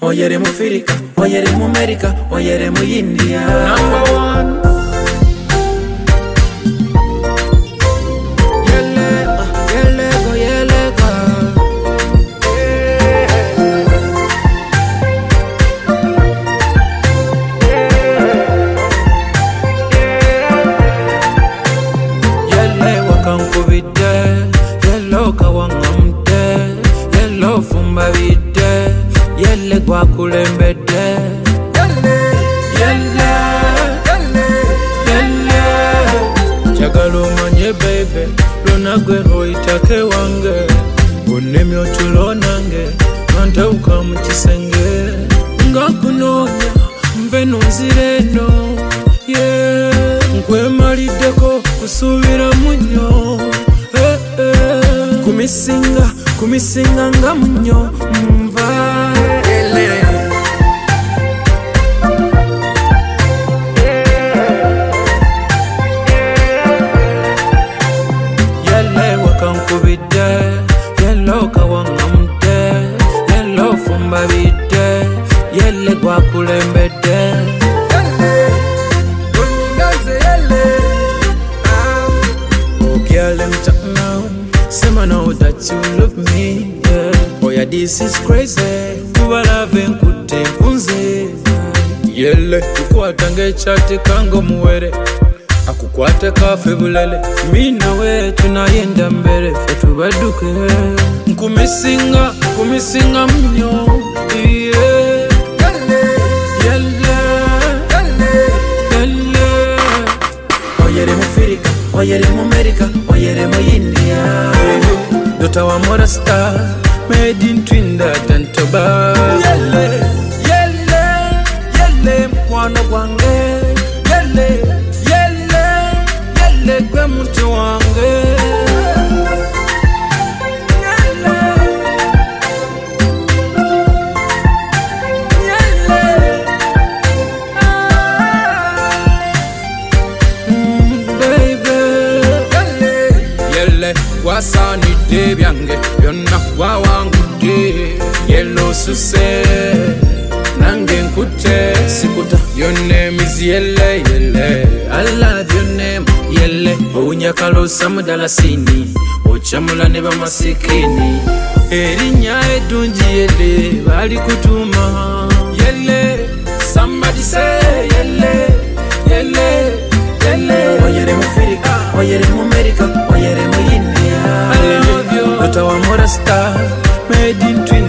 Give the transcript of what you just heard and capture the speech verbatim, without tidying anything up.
oyere mu Africa, oyere mu America, oyere mu India. Number one. Yellow fumba vide, yelle gwa kulembede. Yelle, yelle, yelle, yelle. Chagalo manye baby, lona gwe hoitake wange. Unemi ochulo nange, manta uka mchisenge. Nga kunonya, mvenu nzireno. Yeah, nkwe marideko, kusubira munyo. Eh, eh. Kumisinga, kumisinga nga munyo mva. Yelle, yelle wakankubide, yello kawangamde, yello fumba bide, yelle gwakulembede. Yelle, uninaze yelle. Oh girl, let me talk now. Say know that you love me, yeah. Oh yeah, this is crazy. Kuba love nkute kunze. Yelle, kukwata ngechati kango muwere. Akukwata kafe bulele. Mina we tunayenda mbele fetu baduke. Nkumisinga, kumisinga mnyo. Yeah. Yelle, yelle, yelle, yelle. Oyere mu Africa, oyere mu America, oyere mu India. Dota wa mora star, made in Trinidad and Tobago. Yelle, yelle, yelle mkwano gwange. Yelle, yelle, yelle kwe muntu wange. Yelle, yelle, mm, baby. Yelle, yelle, wasani de byange, yonna wawangude. Yellow suse, nange nkute. Sikuta, your name is Yelle, Yelle. I love your name, Yelle. Ounyakalo samudala sini, ochamula neba masikini. Erinya edunji Yelle, bali kutuma. Yelle, somebody say Yelle, Yelle, Yelle. Oyere mu Africa, oyere mu America, oyere mu India. I love you. Dota wa mora star, made in Trinidad.